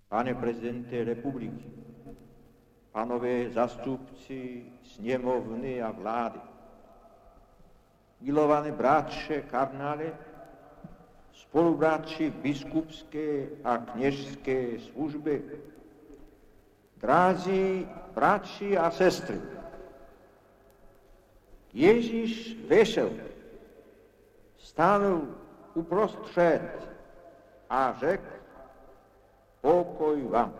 Pane prezidente republiky, panové zastupci snemovny a vlády, milované bratře kardinále, spolubratři v biskupské a kněžské službě, drazí bratři a sestry, Ježíš vešel, stánul uprostřed a řekl: pokoj vám.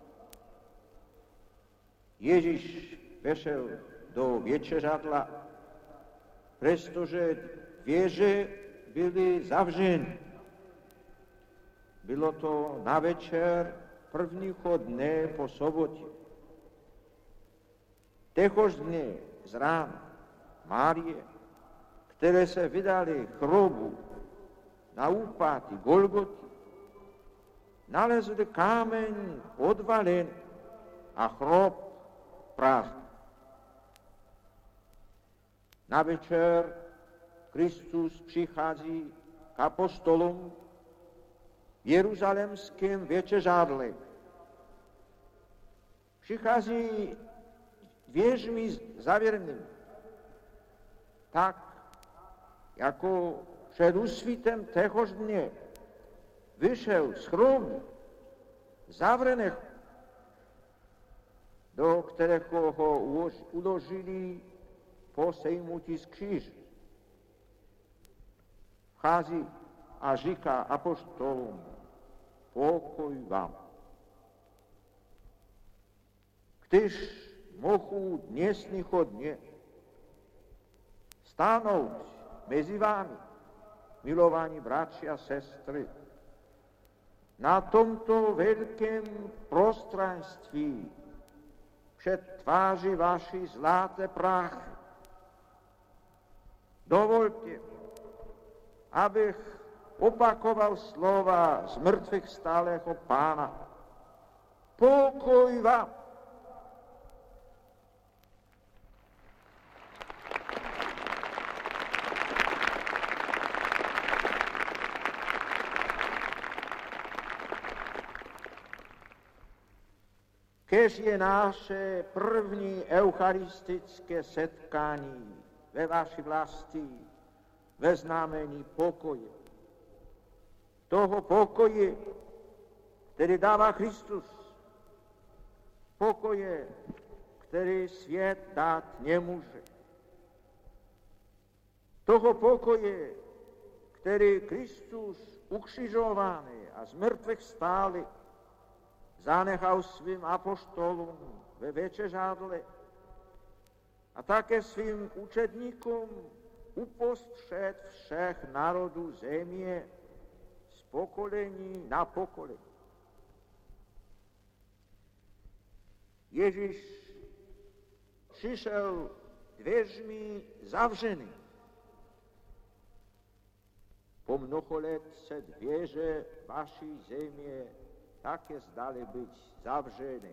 Ježíš vešel do večeřadla, přestože dveře byly zavřeny. Bylo to na večer prvního dne po sobotě. Téhož dne z rána Márie, které se vydali k hrobu na úpatí Golgoty, nalezli kámeň odvalený a hrob prázdný. Na večer Kristus přichází k apostolům v jeruzalémském večeřadle. Přichází dvěřmi zavřenými, tak jako před úsvitem téhož dne vyšel z hrobu zavřeného, do kterého ho uložili po sejmutí z kříže. Vchází a říká apoštolům: pokoj vám. Když mohu dnesního dne stánout mezi vámi, milovaní bratři a sestry, na tomto velkém prostranství před tváří vaší zlaté prachy, dovolte, abych opakoval slova z mrtvých vstalého Pána: pokoj vám. Kež je naše první eucharistické setkání ve vaší vlasti ve znamení pokoje. Toho pokoje, který dává Kristus. Pokoje, který svět dát nemůže. Toho pokoje, který Kristus ukřižovaný a z mrtvých vstalý zanechal svým apoštolům ve večeřadle a také svým učedníkům uprostřed všech národů země z pokolení na pokolení. Ježíš přišel dveřmi zavřený. Po mnoho let se dveře vaší země také zdali být zavřené,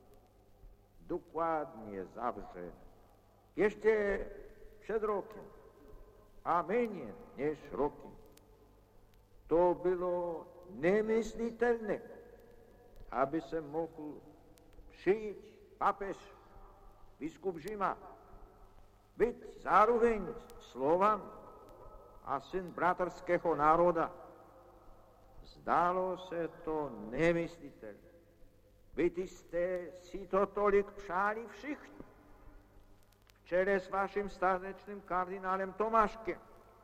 dokladně zavřené. Ještě před rokem a méně než rokem to bylo nemyslitelné, aby se mohl přijít papež, biskup Říma, být zároveň Slovan a syn bratrského národa. Zdálo se to nemyslitelné. Vy jste si to tolik přáli všichni. V čele s vaším statečným kardinálem Tomáškem.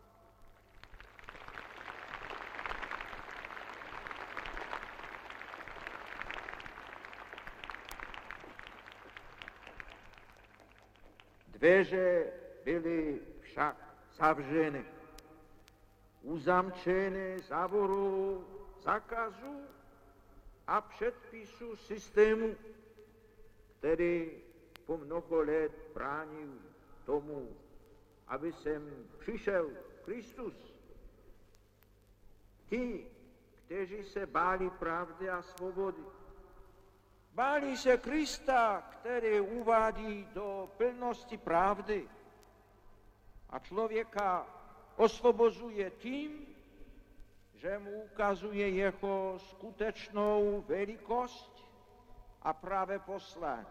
Dveře byly však zavřeny, uzamčené závorou zákazu a předpisu systému, který po mnoho let bránil tomu, aby sem přišel Kristus. Ti, kteří se báli pravdy a svobody, báli se Krista, který uvádí do plnosti pravdy a člověka osvobozuje tím, že mu ukazuje jeho skutečnou veľkosť a práve poslanie.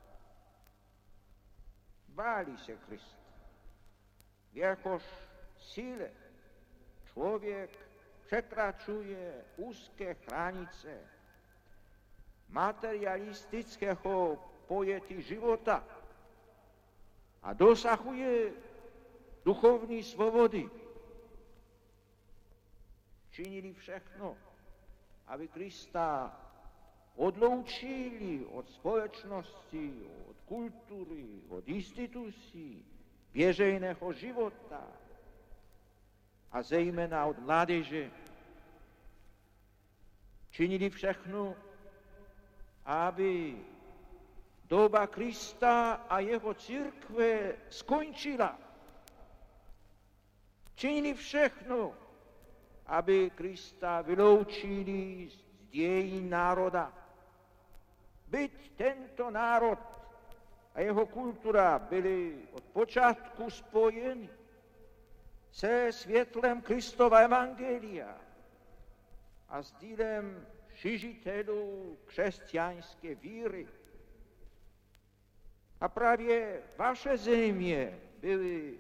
Báli sa Krista. V jehož síle človek prekračuje úzke hranice materialistického pojetí života a dosahuje duchovní svobody. Činili všechno, aby Krista odloučili od společnosti, od kultúry, od inštitúcií, běžejného života a zejména od mládeže. Činili všechno, aby doba Krista a jeho církve skončila. Činili všechno, aby Krista vyloučili z dějín národa. Byť tento národ a jeho kultura byli od počátku spojeni se světlem Kristova evangelia a s dílem šižitelů křesťanské víry. A právě vaše země byly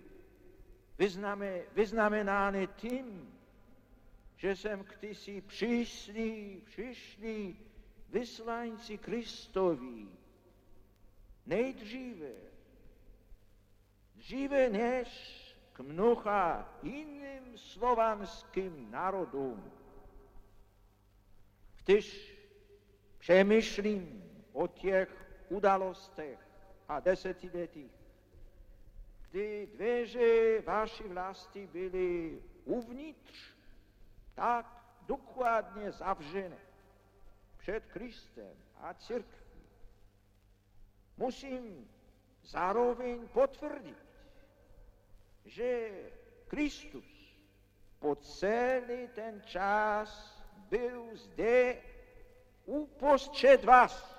vyznamenány tím, že sem kdysi přišli vyslanci Kristovi nejdříve než k mnoha jiným slovanským národům. Když přemýšlím o těch událostech a desetiletích, kdy dveře vaší vlasti byly uvnitř tak důkladně zavřené před Kristem a církví, musím zároveň potvrdit, že Kristus po celý ten čas byl zde uprostřed vás.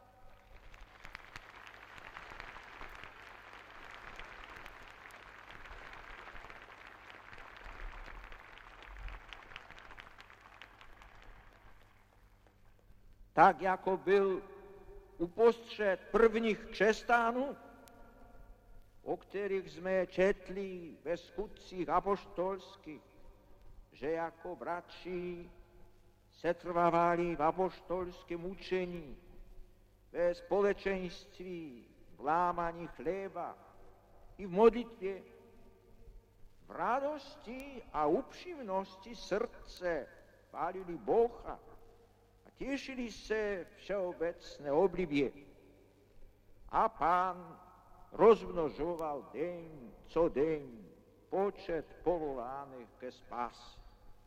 Tak jako byl uprostřed prvních křesťanů, o kterých jsme četli ve skutcích apoštolských, že jako bratři setrvávali v apoštolském učení, ve společenství, v lámaní chleba i v modlitbě, v radosti a upřímnosti srdce chválili Boha a těšili se všeobecné oblibě. A Pán rozmnožoval den co den počet povolaných ke spáse.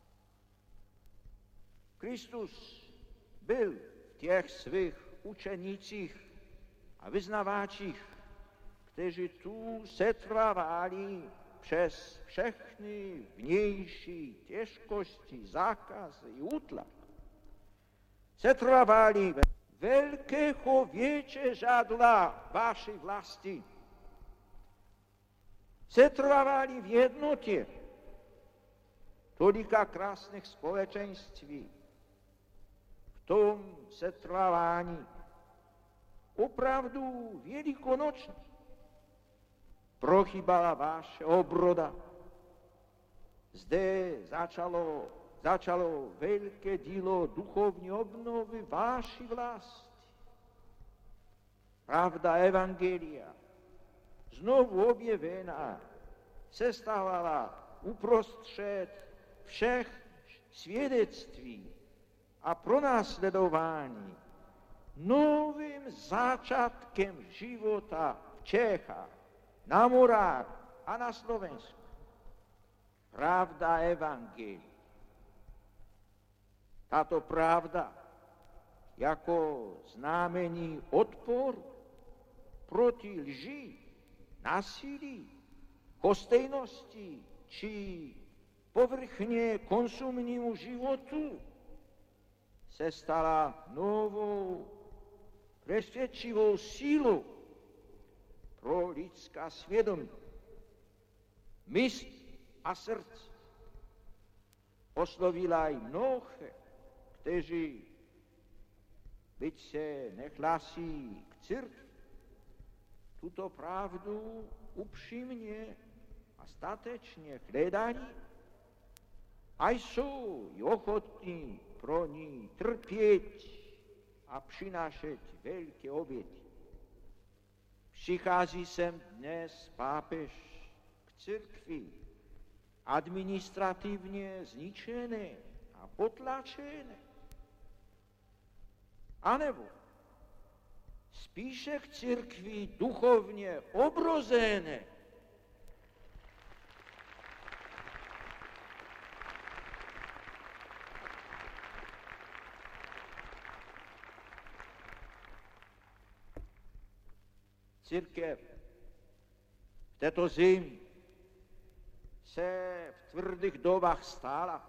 Kristus byl v těch svých učenících a vyznavačích, kteří tu setrvávali přes všechny vnější těžkosti, zákazy i útlak. Setrvávali velkého věčeřadla vaší vlasti. Setrvávali v jednotě tolika krásných společenství. V tom setrvávání opravdu velikonočně prochybala vaše obroda. Zde začalo velké dílo duchovní obnovy vaší vlasti. Pravda evangelia, znovu objevená, se stávala uprostřed všech svědectví a pronásledování novým začátkem života v Čechách, na Moravě a na Slovensku. Pravda evangelia. Tato pravda jako znamení odporu proti lži, násilí, hostejnosti či povrchně konsumnímu životu se stala novou presvědčivou sílou pro lidská svědomí, mysl a srdce. oslovila i mnohé, kteří byť se nehlasí k církvi, tuto pravdu upřímně a statečně hledají a jsou i ochotní pro ní trpět a přinášet velké oběti. Přichází sem dnes pápež k církvi administrativně zničené a potlačené, anebo spíše k církvi duchovně obrozené. Církev v této zemi se v tvrdých dobách stála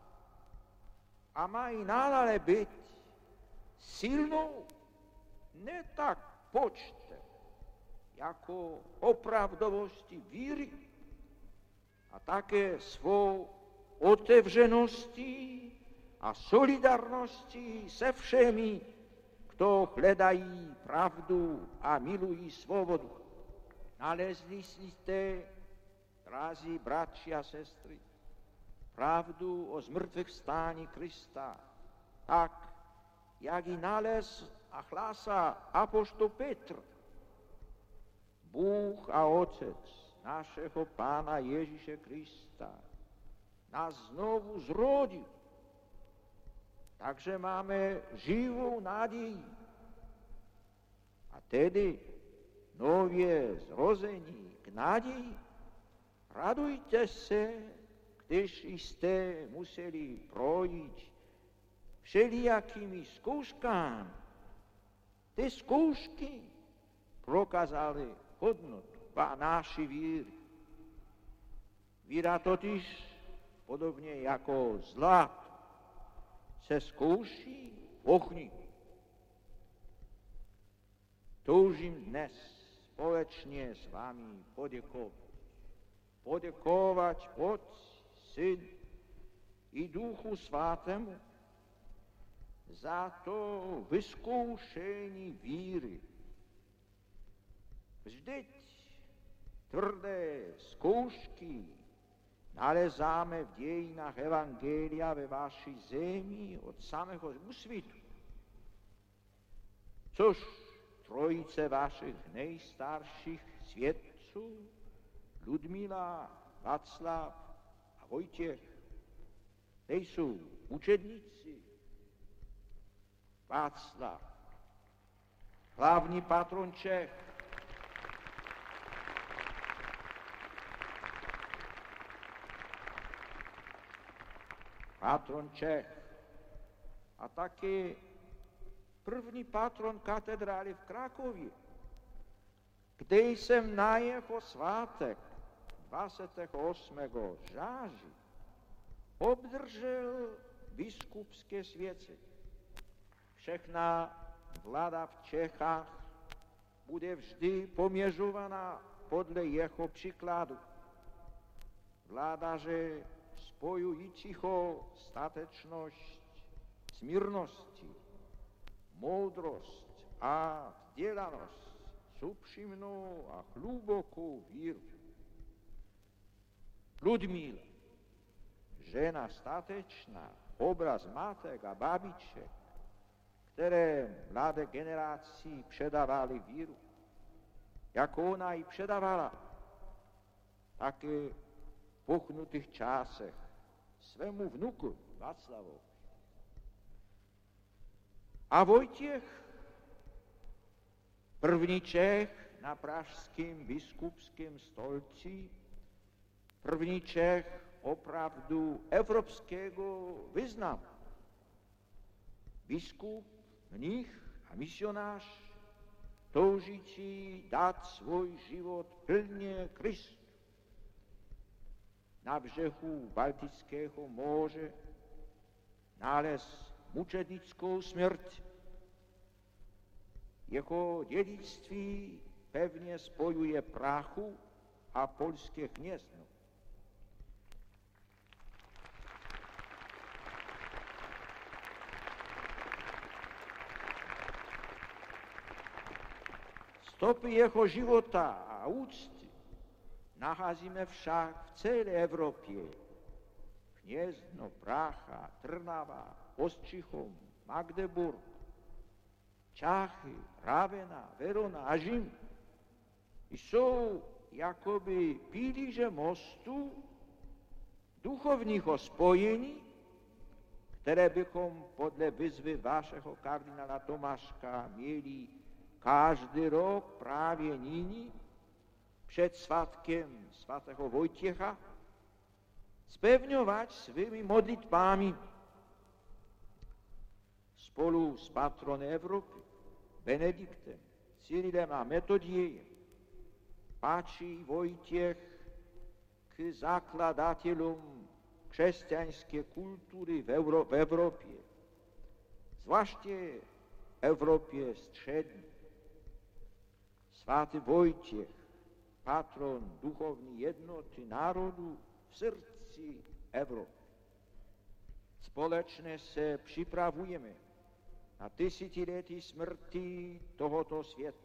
a má i nadále být silnou, ne tak počtem, jako opravdovosti víry a také svou otevřeností a solidarností se všemi, kdo hledají pravdu a milují svobodu. Nalezli jste, drazí bratři a sestry, pravdu o zmrtvých vstání Krista, tak, jak ji nalez a hlásá apoštol Petr. Bůh a Otec našeho Pána Ježíše Krista nás znovu zrodil. Takže máme živou naději. A tedy nově zrození k naději. Radujte se, když jste museli projít všelijakými zkouškami. Ty zkoušky prokazaly hodnotu naší víry. Víra totiž, podobně jako zlato, se zkouší v ohni. Toužím dnes společně s vámi poděkovat. Poděkovat Otci, Synu i Duchu Svatému za to vyzkoušení víry. Vždyť tvrdé zkoušky nalezáme v dějinách Evangelia ve vaší zemi od samého úsvitu. Což trojice vašich nejstarších svědců, Ludmila, Václav a Vojtěch, nejsou učedníci. Václav, hlavní patron Čech, patron Čech a taky první patron katedrály v Krakově, kde jsem na jeho svátek 28. září obdržel biskupské svěcení. Všechna vláda v Čechách bude vždy poměřovaná podle jeho příkladu. Vládaře spojujícího statečnost, smírnosti, moudrost a vzdělanost s upřímnou a hlubokou víru. Ludmila, žena statečná, obraz matek a babiček, které mladé generaci předávali víru, jako ona ji předávala, taky v pochnutých časech svému vnuku Václavovi. A Vojtěch, první Čech na pražském biskupském stolci, první Čech opravdu evropského významu. Biskup, mnich a misionář, toužící dát svůj život plně Kristu. Na břehu Baltického moře nález mučednickou smrt. Jeho dědictví pevně spojuje Prahu a polské Hnězdno. Stopy jeho života a úcty nacházíme však v celé Evropě. Gniezno, Praha, Trnava, Ostřichom, Magdeburg, Čáchy, Ravenna, Verona a Řím jsou jakoby pilíře mostu duchovního spojení, které bychom podle výzvy vašeho kardinála Tomáška měli každý rok právě nyní před svátkem svatého Vojtěcha spevňovat svými modlitbami. Spolu s patronem Evropy, Benediktem, Cyrilem a Metodiejem patří Vojtěch k zakladatelům křesťanské kultury v Evropě, zvláště v Evropě střední. Svatý Vojtěch, patron duchovní jednoty národů v srdci Evropy. Společně se připravujeme na tisíciletí smrti tohoto světa.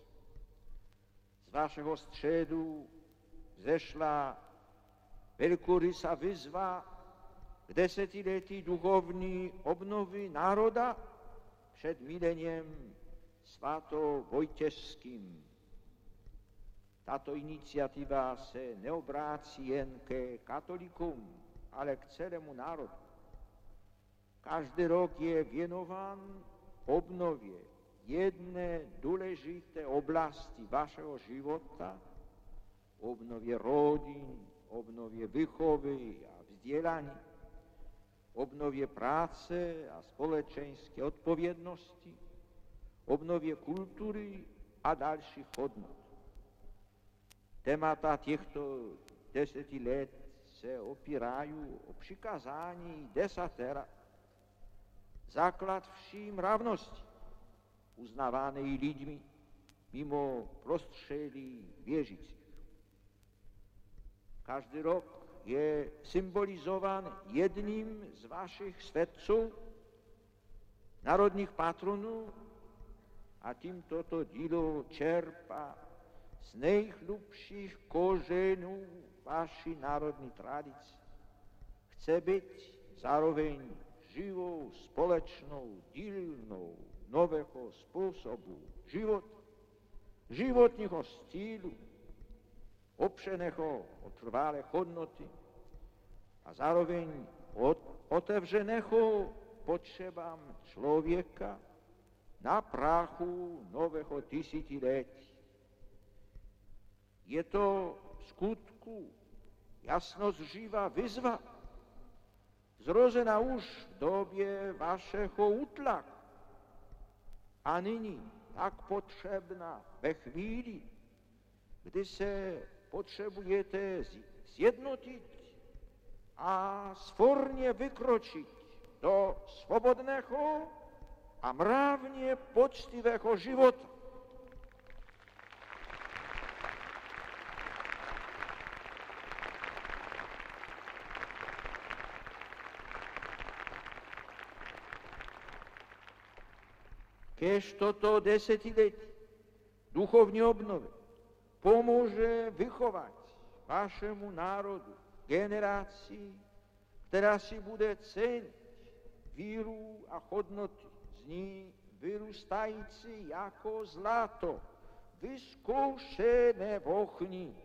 Z vašeho středu zešla velkorysá výzva k desetiletí duchovní obnovy národa před mileniem svatovojtěžským. Tato iniciativa se neobrácí jen ke katolíkům, ale k celému národu. Každý rok je věnován obnově jedné důležité oblasti vašeho života, obnově rodin, obnově výchovy a vzdělání, obnově práce a společenské odpovědnosti, obnově kultury a dalších hodnot. Témata těchto 10 let se opírají o přikázání desatera, základ vší mravnosti, uznávaný lidmi mimo prostředí věřících. Každý rok je symbolizován jedním z vašich světců, národních patronů, a tímto to dílo čerpá z nejhlubších kořenů vaší národní tradice. Chce být zároveň živou, společnou dílnou nového způsobu života, životního stylu, opřeného o trvalé hodnoty a zároveň otevřeného potřebám člověka na prahu nového tisíciletí. Je to v skutku jasnozřivá výzva, zrozená už v době vašeho útlaku a nyní tak potřebná ve chvíli, kdy se potřebujete sjednotit a svorně vykročit do svobodného a mravně poctivého života. Kéž toto desetiletí duchovní obnovy pomůže vychovat vašemu národu generaci, která si bude cenit víru a hodnoty z ní vyrůstající jako zlato, vyzkoušené v ohni,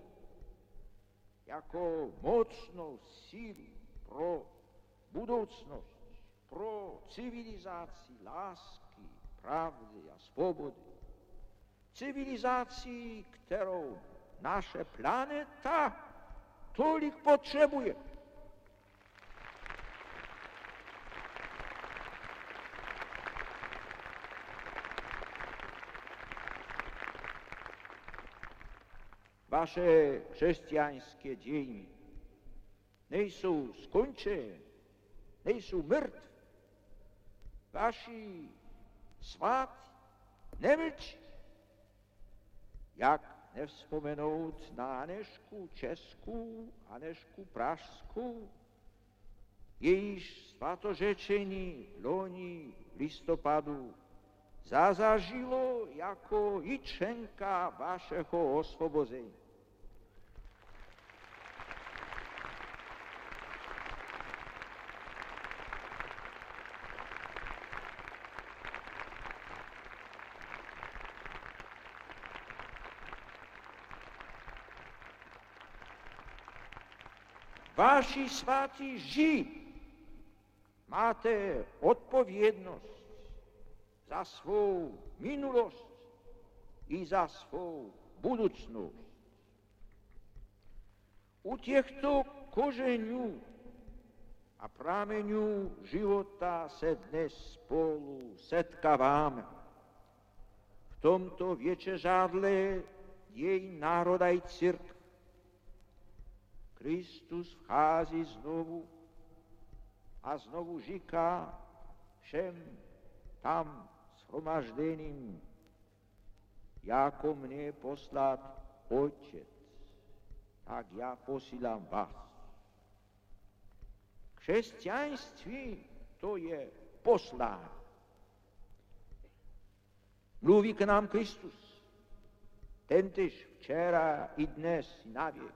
jako mocnou sílu pro budoucnost, pro civilizaci lásky, pravdy a svobody. Civilizaci, kterou naše planeta tolik potřebuje. Vaše křesťanské dějiny nejsou skončené, nejsou mrtvé. Vaši svatí nemlčí. Jak nevzpomenout na Anežku Českou, Anežku Pražskou, jejíž svatořečení loni listopadu zažilo jako i členka vašeho osvobození. Vaši svatí Židi máte odpovědnost za svou minulost i za svou budoucnost. U těchto kořenů a prameňů života se dnes spolu setkáváme. V tomto večeřádle děj národa i církve. Kristus vchází znovu a znovu říká všem tam shromaždeným, jako mě poslat Otec, tak já posílám vás. Křesťanství to je poslání. Mluví k nám Kristus, tentéž včera i dnes i navěk.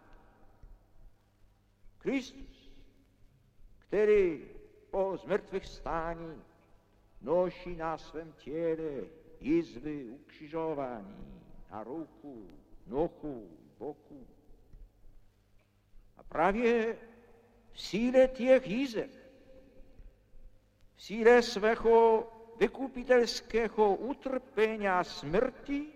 Kristus, který po zmrtvýchvstání nosí na svém těle jizvy ukřižování na ruku, nohu, boku. A právě v síle těch jizev, v síle svého vykupitelského utrpení a smrti,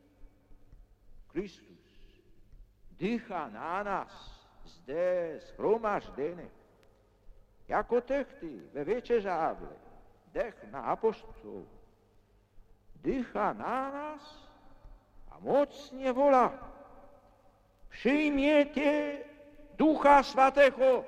Kristus dýchá na nás zde shromaždené, jako tehdy ve večeřádle dech na apoštolů, dýchá na nás a mocně volá: přijměte Ducha Svatého.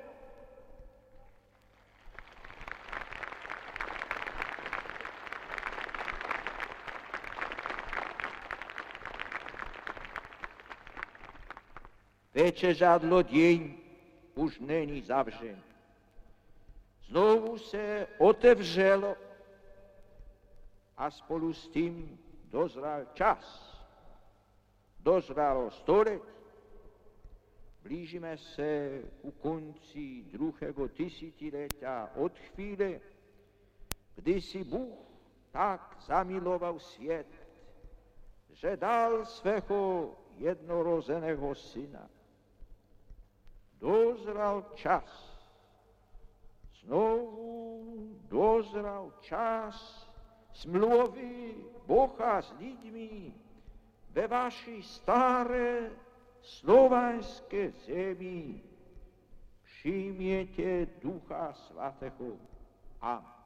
Večeřádlo dějin už není zavřen. Znovu se otevřelo a spolu s tím dozral čas. Dozralo století. Blížíme se ku konci druhého tisíciletí od chvíle, kdy si Bůh tak zamiloval svět, že dal svého jednorozeného syna. Dozral čas. Znovu dozral čas smlouvy Boha s lidmi ve vaší staré slovanské zemi. Přijměte Ducha Svatého. Amen.